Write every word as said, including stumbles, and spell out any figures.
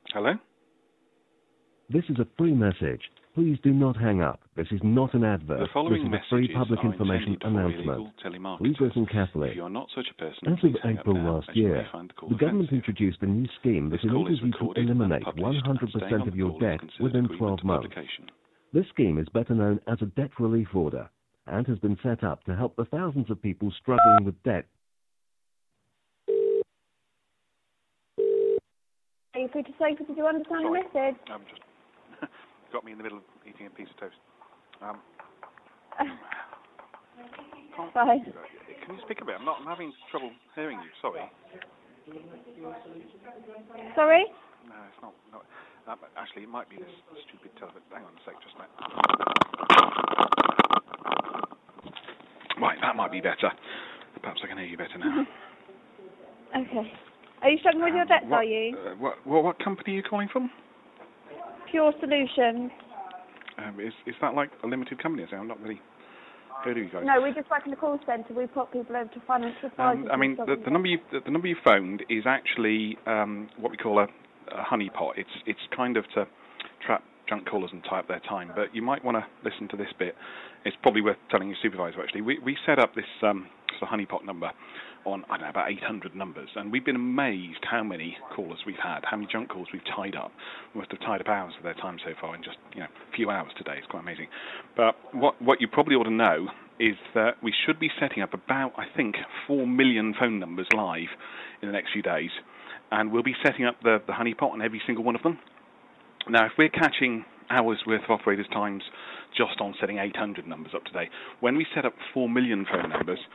Hello? This is a free message. Please do not hang up. This is not an advert. The following this is a free messages public are information intended for announcement. illegal telemarketers. Please listen carefully. If you are not such a person, As of please hang up April now, last as you may year, find the call the government offensive. introduced a new scheme that This call enables is you to recorded and eliminate published, one hundred and staying percent on of the your call is debt considered within agreement twelve to months. publication. This scheme is better known as a debt relief order and has been set up to help the thousands of people struggling with debt. Are you free to say, did you understand Sorry. the message? Um, just got me in the middle of eating a piece of toast. Um, Fine. Can you speak a bit? I'm not. I'm having trouble hearing you. Sorry. Sorry? No, it's not. not um, actually, it might be this stupid television. Hang on a sec, just a minute. Right, that might be better. Perhaps I can hear you better now. Okay. Are you struggling with your debts, what, are you? Uh, what, what, what company are you calling from? Pure Solutions. Um, is is that like a limited company? I'm not really heard of you guys. No, we just work in the call centre. We put people over to financial advisors. Um, I mean, the, the number you the, the number you phoned is actually um, what we call a, a honeypot. It's it's kind of to trap junk callers and tie up their time. But you might want to listen to this bit. It's probably worth telling your supervisor. Actually, we we set up this um, sort of honeypot number on, I don't know, about eight hundred numbers, and we've been amazed how many callers we've had, how many junk calls we've tied up. We must have tied up hours of their time so far in just, you know, a few hours today. It's quite amazing. But what what you probably ought to know is that we should be setting up about, I think, four million phone numbers live in the next few days, and we'll be setting up the, the honeypot on every single one of them. Now, if we're catching hours worth of operators' times just on setting eight hundred numbers up today, when we set up four million phone numbers,